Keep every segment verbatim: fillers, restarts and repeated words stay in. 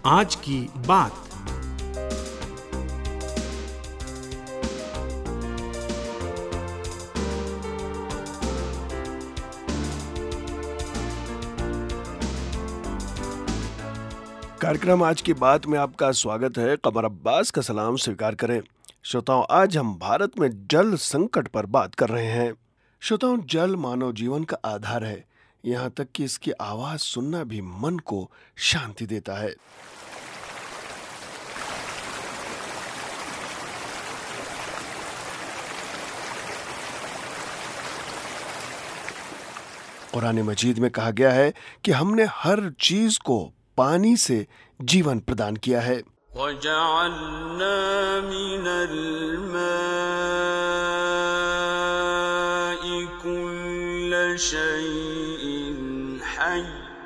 आज की बात। कार्यक्रम आज की बात में आपका स्वागत है। कमर अब्बास का सलाम स्वीकार करें। श्रोताओं, आज हम भारत में जल संकट पर बात कर रहे हैं। श्रोताओं, जल मानव जीवन का आधार है, यहाँ तक कि इसकी आवाज सुनना भी मन को शांति देता है। कुरान मजीद में कहा गया है कि हमने हर चीज को पानी से जीवन प्रदान किया है। वजअलना मिनल माइ कुल्ल शैइन हय्य।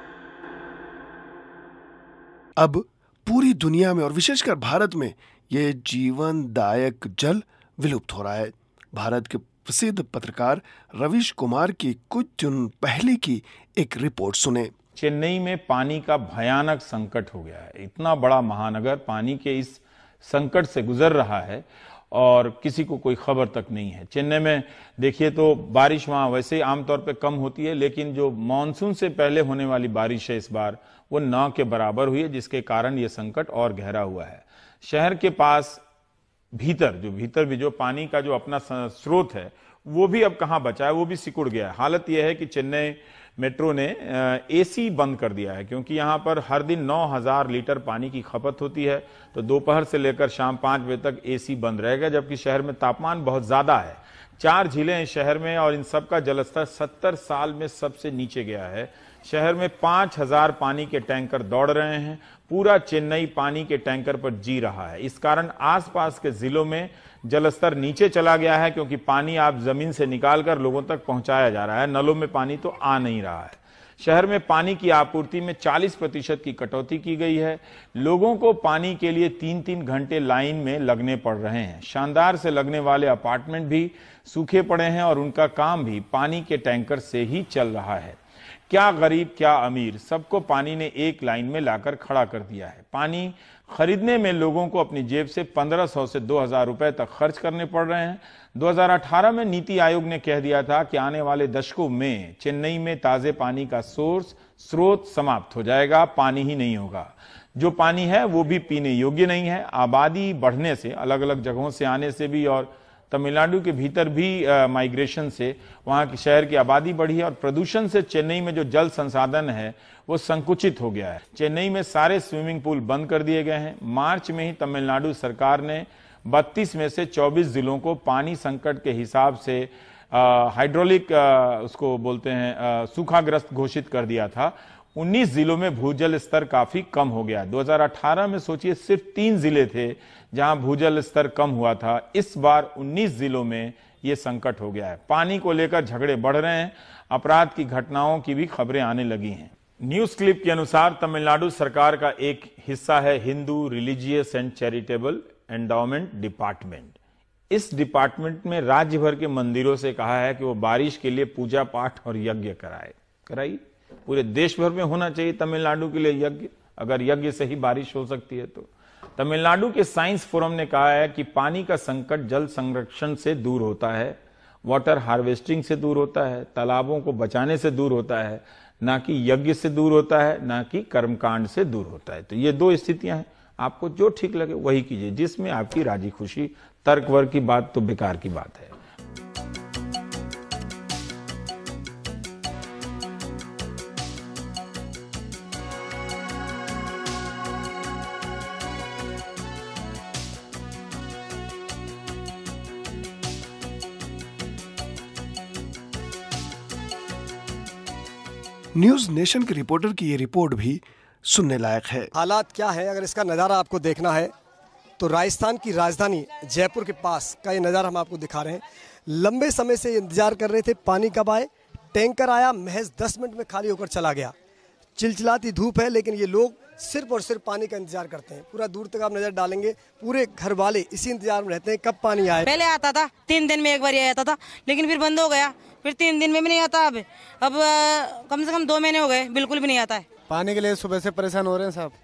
अब पूरी दुनिया में और विशेषकर भारत में ये जीवनदायक जल विलुप्त हो रहा है। भारत के प्रसिद्ध पत्रकार रवीश कुमार की कुछ दिन पहले की एक रिपोर्ट सुने। चेन्नई में पानी का भयानक संकट हो गया है। इतना बड़ा महानगर पानी के इस संकट से गुजर रहा है और किसी को कोई खबर तक नहीं है। चेन्नई में देखिए तो बारिश वहाँ वैसे ही आमतौर पे कम होती है, लेकिन जो मानसून से पहले होने वाली बारिश है इस बार वो न के बराबर हुई है, जिसके कारण ये संकट और गहरा हुआ है। शहर के पास भीतर जो भीतर भी जो पानी का जो अपना स्रोत है वो भी अब कहाँ बचा है, वो भी सिकुड़ गया है। हालत यह है कि चेन्नई मेट्रो ने एसी बंद कर दिया है, क्योंकि यहाँ पर हर दिन नौ हजार लीटर पानी की खपत होती है, तो दोपहर से लेकर शाम पाँच बजे तक एसी बंद रहेगा, जबकि शहर में तापमान बहुत ज्यादा है। चार झीलें हैं शहर में और इन सब का जलस्तर सत्तर साल में सबसे नीचे गया है। शहर में पांच हजार पानी के टैंकर दौड़ रहे हैं। पूरा चेन्नई पानी के टैंकर पर जी रहा है। इस कारण आसपास के जिलों में जलस्तर नीचे चला गया है, क्योंकि पानी आप जमीन से निकालकर लोगों तक पहुंचाया जा रहा है। नलों में पानी तो आ नहीं रहा है। शहर में पानी की आपूर्ति में चालीस प्रतिशत की कटौती की गई है। लोगों को पानी के लिए तीन तीन घंटे लाइन में लगने पड़ रहे हैं। शानदार से लगने वाले अपार्टमेंट भी सूखे पड़े हैं और उनका काम भी पानी के टैंकर से ही चल रहा है। क्या गरीब क्या अमीर, सबको पानी ने एक लाइन में लाकर खड़ा कर दिया है। पानी खरीदने में लोगों को अपनी जेब से पंद्रह सौ से दो हजार रुपए तक खर्च करने पड़ रहे हैं। दो हजार अठारह में नीति आयोग ने कह दिया था कि आने वाले दशकों में चेन्नई में ताजे पानी का सोर्स स्रोत समाप्त हो जाएगा, पानी ही नहीं होगा। जो पानी है वो भी पीने योग्य नहीं है। आबादी बढ़ने से, अलग अलग जगहों से आने से भी और तमिलनाडु के भीतर भी माइग्रेशन से वहां की शहर की आबादी बढ़ी है और प्रदूषण से चेन्नई में जो जल संसाधन है वो संकुचित हो गया है। चेन्नई में सारे स्विमिंग पूल बंद कर दिए गए हैं। मार्च में ही तमिलनाडु सरकार ने बत्तीस में से चौबीस जिलों को पानी संकट के हिसाब से हाइड्रोलिक उसको बोलते हैं सूखाग्रस्त घोषित कर दिया था। उन्नीस जिलों में भूजल स्तर काफी कम हो गया। दो हजार अठारह में सोचिए सिर्फ तीन जिले थे जहां भूजल स्तर कम हुआ था। इस बार उन्नीस जिलों में यह संकट हो गया है। पानी को लेकर झगड़े बढ़ रहे हैं। अपराध की घटनाओं की भी खबरें आने लगी हैं। न्यूज क्लिप के अनुसार तमिलनाडु सरकार का एक हिस्सा है Hindu religious and charitable endowment department. इस डिपार्टमेंट में राज्य भर के मंदिरों से कहा है कि वो बारिश के लिए पूजा पाठ और यज्ञ कराए कराई पूरे देश भर में होना चाहिए तमिलनाडु के लिए यज्ञ, अगर यज्ञ से ही बारिश हो सकती है तो। तमिलनाडु के साइंस फोरम ने कहा है कि पानी का संकट जल संरक्षण से दूर होता है, वाटर हार्वेस्टिंग से दूर होता है, तालाबों को बचाने से दूर होता है, ना कि यज्ञ से दूर होता है, ना कि कर्मकांड से दूर होता है। तो ये दो स्थितियां हैं, आपको जो ठीक लगे वही कीजिए, जिसमें आपकी राजी खुशी। तर्क वर्क की बात तो बेकार की बात है। न्यूज नेशन के रिपोर्टर की ये रिपोर्ट भी सुनने लायक है। हालात क्या है, अगर इसका नज़ारा आपको देखना है तो राजस्थान की राजधानी जयपुर के पास का ये नज़ारा हम आपको दिखा रहे हैं। लंबे समय से इंतजार कर रहे थे पानी कब आए। टैंकर आया, महज दस मिनट में खाली होकर चला गया। चिलचिलाती धूप है, लेकिन ये लोग सिर्फ और सिर्फ पानी का इंतजार करते हैं। पूरा दूर तक आप नजर डालेंगे, पूरे घर वाले इसी इंतजार में रहते हैं कब पानी आए। पहले आता था, तीन दिन में एक बार आता था, लेकिन फिर बंद हो गया। फिर तीन दिन में भी नहीं आता। अब अब कम से कम दो महीने हो गए, बिल्कुल भी नहीं आता है। पानी के लिए सुबह से परेशान हो रहे हैं साहब,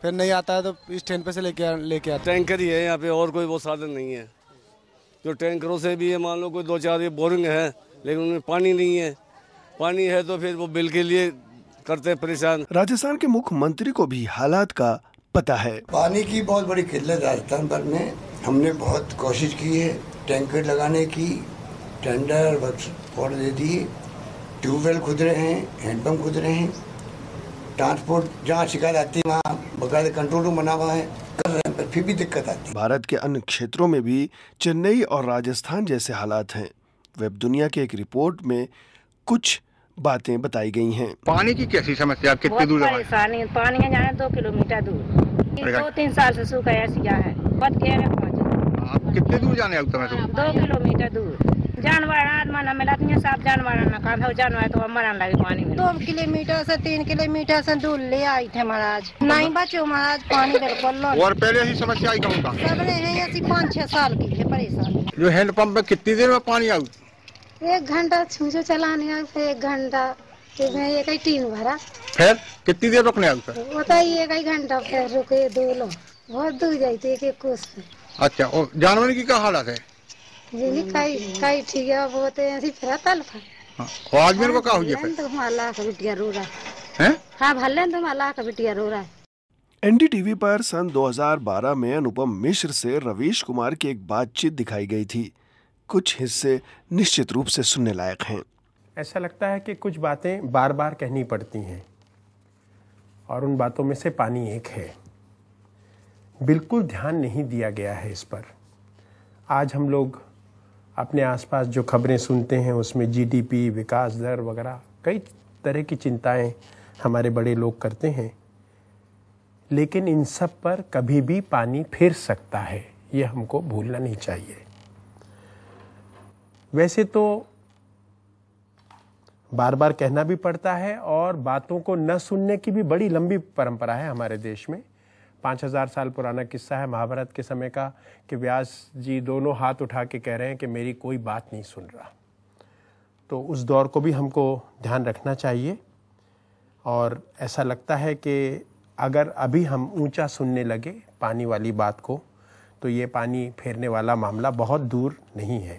फिर नहीं आता है तो इस ट्रेन पे से लेके लेके आते टैंकर ही है यहाँ पे, और कोई वो साधन नहीं है। जो टैंकरों से भी है, मान लो कोई दो चार ये बोरिंग है, लेकिन उनमें पानी नहीं है। पानी है तो फिर वो बिल के लिए करते हैं परेशान। राजस्थान के मुख्यमंत्री को भी हालात का पता है। पानी की बहुत बड़ी किल्लत राजस्थान भर में। हमने बहुत कोशिश की है टैंकर लगाने की, टेंडर वर्क दे दिए, ट्यूबवेल खुद रहे हैं, हैंडपम्प खुद रहे हैं, ट्रांसपोर्ट जहाँ शिकायत आती है वहाँ बकायदे कंट्रोल रूम बना हुआ है, कर रहे हैं, पर फिर भी दिक्कत आती है। भारत के अन्य क्षेत्रों में भी चेन्नई और राजस्थान जैसे हालात हैं। वेब दुनिया के एक रिपोर्ट में कुछ बातें बताई गई हैं। पानी की कैसी समस्या, कितनी दूर परेशानी, पानी है जाने दो किलोमीटर दूर, दो तीन साल से सूखा ऐसी है, बच गया है पहुंचे। आप कितने दूर जाने दो किलोमीटर दूर। जानवर आदमी न मिला साफ जानवर न कहा जानवर तो मरन लगे पानी में। दो किलोमीटर से तीन किलोमीटर से दूर ले आई थे महाराज, नहीं बचो महाराज पानी बिल्कुल। और पहले ऐसी समस्या आई कहूँ का सबने है ऐसी पाँच छह साल की थे परेशान। जो हैंडपंप में कितनी देर में पानी आऊ? एक घंटा छूझो चलाने एक घंटा एक ही तीन भरा, फिर कितनी देर रुकने आऊ? होता ही एक ही घंटा, फिर रुके दो लो, बहुत दूर जाती है कुछ। अच्छा, और जानवर की क्या हालत है? जी कई कई ठीक है, वो तो ऐसी फिर तलफा। और आज मेरे को क्या हुई है? तो माला का बिटिया रो रहा है। हाँ भले तो माला का बिटिया रो रहा है। एनडीटीवी पर सन दो हज़ार बारह में अनुपम मिश्र से रवीश कुमार की एक बातचीत दिखाई गई थी। कुछ हिस्से निश्चित रूप से सुनने लायक हैं। ऐसा लगता है कि कुछ बातें बार बार कहनी पड़ती हैं और उन बातों में से पानी एक है। बिल्कुल ध्यान नहीं दिया गया है इस पर। आज हम लोग अपने आसपास जो खबरें सुनते हैं उसमें जीडीपी, विकास दर वगैरह कई तरह की चिंताएं हमारे बड़े लोग करते हैं, लेकिन इन सब पर कभी भी पानी फिर सकता है, ये हमको भूलना नहीं चाहिए। वैसे तो बार बार कहना भी पड़ता है और बातों को न सुनने की भी बड़ी लंबी परंपरा है हमारे देश में। पाँच हजार साल पुराना किस्सा है महाभारत के समय का कि व्यास जी दोनों हाथ उठा के कह रहे हैं कि मेरी कोई बात नहीं सुन रहा। तो उस दौर को भी हमको ध्यान रखना चाहिए। और ऐसा लगता है कि अगर अभी हम ऊंचा सुनने लगे पानी वाली बात को, तो ये पानी फेरने वाला मामला बहुत दूर नहीं है।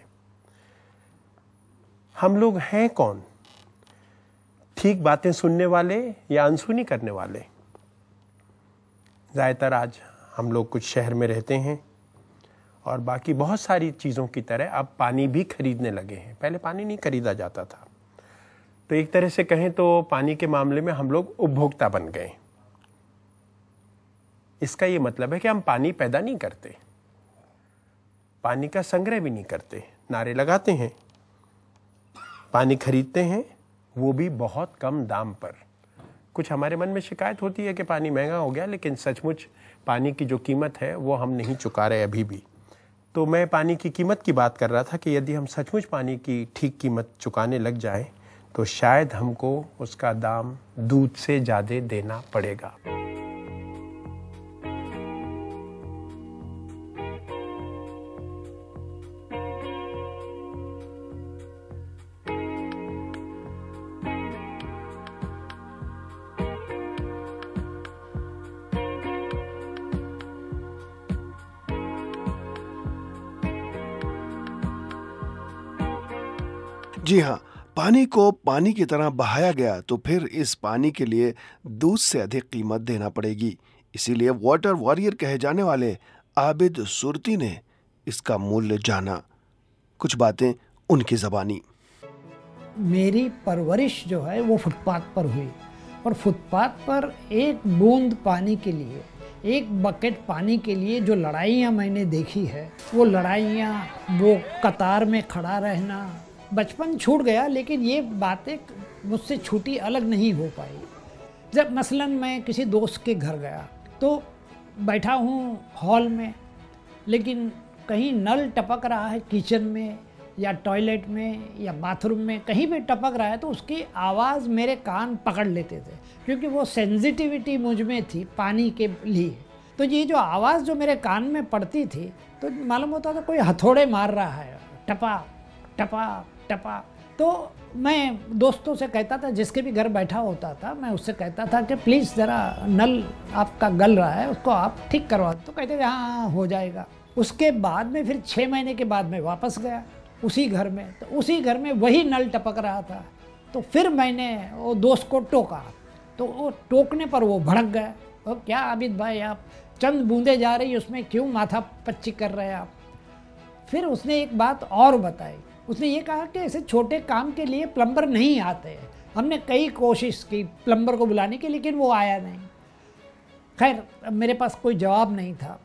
हम लोग हैं कौन? ठीक बातें सुनने वाले या अनसुनी करने वाले? ज़्यादातर आज हम लोग कुछ शहर में रहते हैं और बाकी बहुत सारी चीज़ों की तरह अब पानी भी खरीदने लगे हैं। पहले पानी नहीं खरीदा जाता था। तो एक तरह से कहें तो पानी के मामले में हम लोग उपभोक्ता बन गए। इसका ये मतलब है कि हम पानी पैदा नहीं करते, पानी का संग्रह भी नहीं करते। नारे लगाते हैं, पानी खरीदते हैं, वो भी बहुत कम दाम पर। कुछ हमारे मन में शिकायत होती है कि पानी महंगा हो गया, लेकिन सचमुच पानी की जो कीमत है वो हम नहीं चुका रहे अभी भी। तो मैं पानी की कीमत की बात कर रहा था कि यदि हम सचमुच पानी की ठीक कीमत चुकाने लग जाएं, तो शायद हमको उसका दाम दूध से ज़्यादा देना पड़ेगा। जी हाँ, पानी को पानी की तरह बहाया गया तो फिर इस पानी के लिए दूध से अधिक कीमत देना पड़ेगी। इसीलिए वाटर वॉरियर कहे जाने वाले आबिद सुरती ने इसका मूल्य जाना। कुछ बातें उनकी ज़बानी। मेरी परवरिश जो है वो फुटपाथ पर हुई और फुटपाथ पर एक बूंद पानी के लिए, एक बकेट पानी के लिए जो लड़ाइयाँ मैंने देखी है, वो लड़ाइयाँ, वो कतार में खड़ा रहना, बचपन छूट गया, लेकिन ये बातें मुझसे छूटी अलग नहीं हो पाई। जब मसलन मैं किसी दोस्त के घर गया तो बैठा हूँ हॉल में, लेकिन कहीं नल टपक रहा है किचन में या टॉयलेट में या बाथरूम में, कहीं भी टपक रहा है तो उसकी आवाज़ मेरे कान पकड़ लेते थे, क्योंकि वो सेंसिटिविटी मुझ में थी पानी के लिए। तो ये जो आवाज़ जो मेरे कान में पड़ती थी तो मालूम होता था कोई हथौड़े मार रहा है, टपा टपा टपा। तो मैं दोस्तों से कहता था, जिसके भी घर बैठा होता था, मैं उससे कहता था कि प्लीज़ ज़रा नल आपका गल रहा है, उसको आप ठीक करवा दो। तो कहते थे हाँ हाँ हो जाएगा। उसके बाद में फिर छः महीने के बाद में वापस गया उसी घर में, तो उसी घर में वही नल टपक रहा था। तो फिर मैंने वो दोस्त को टोका, तो वो टोकने पर वो भड़क गया, और क्या आबिद भाई आप चंद बूंदे जा रही उसमें क्यों माथा पच्ची कर रहे हैं आप। फिर उसने एक बात और बताई, उसने ये कहा कि ऐसे छोटे काम के लिए प्लम्बर नहीं आते हैं। हमने कई कोशिश की प्लम्बर को बुलाने की, लेकिन वो आया नहीं। खैर मेरे पास कोई जवाब नहीं था।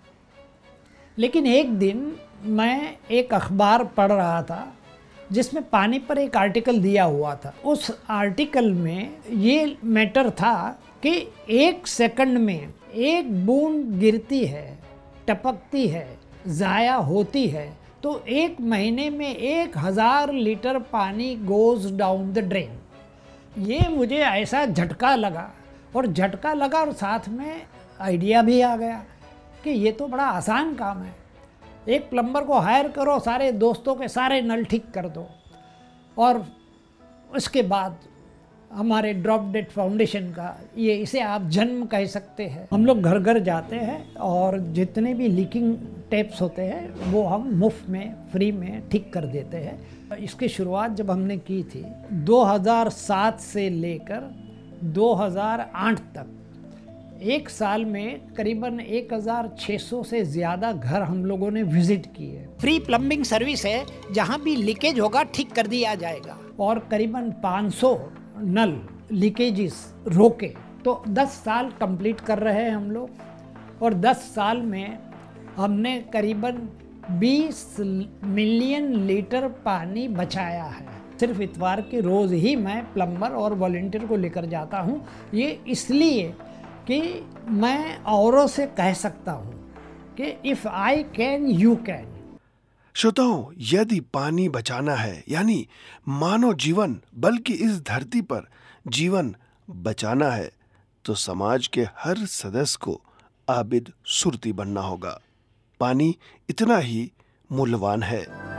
लेकिन एक दिन मैं एक अखबार पढ़ रहा था जिसमें पानी पर एक आर्टिकल दिया हुआ था। उस आर्टिकल में ये मैटर था कि एक सेकंड में एक बूंद गिरती है, टपकती है, ज़ाया होती है, तो एक महीने में एक हज़ार लीटर पानी गोज़ डाउन द ड्रेन। ये मुझे ऐसा झटका लगा, और झटका लगा और साथ में आइडिया भी आ गया कि ये तो बड़ा आसान काम है। एक प्लम्बर को हायर करो, सारे दोस्तों के सारे नल ठीक कर दो, और उसके बाद हमारे ड्रॉप डेड फाउंडेशन का ये, इसे आप जन्म कह सकते हैं। हम लोग घर घर जाते हैं और जितने भी लीकिंग टैप्स होते हैं वो हम मुफ्त में फ्री में ठीक कर देते हैं। इसकी शुरुआत जब हमने की थी दो हज़ार सात से लेकर दो हज़ार आठ तक, एक साल में करीबन एक हज़ार छह सौ से ज़्यादा घर हम लोगों ने विजिट किए। फ्री प्लम्बिंग सर्विस है, जहाँ भी लीकेज होगा ठीक कर दिया जाएगा, और करीबन पाँच सौ नल लीकेजेस रोके। तो दस साल कंप्लीट कर रहे हैं हम लोग, और दस साल में हमने करीबन बीस मिलियन लीटर पानी बचाया है। सिर्फ इतवार के रोज़ ही मैं प्लम्बर और वॉलंटियर को लेकर जाता हूँ, ये इसलिए कि मैं औरों से कह सकता हूँ कि if I can you can. श्रोताओं, यदि पानी बचाना है यानी मानव जीवन बल्कि इस धरती पर जीवन बचाना है, तो समाज के हर सदस्य को आबिद सुरती बनना होगा। पानी इतना ही मूल्यवान है।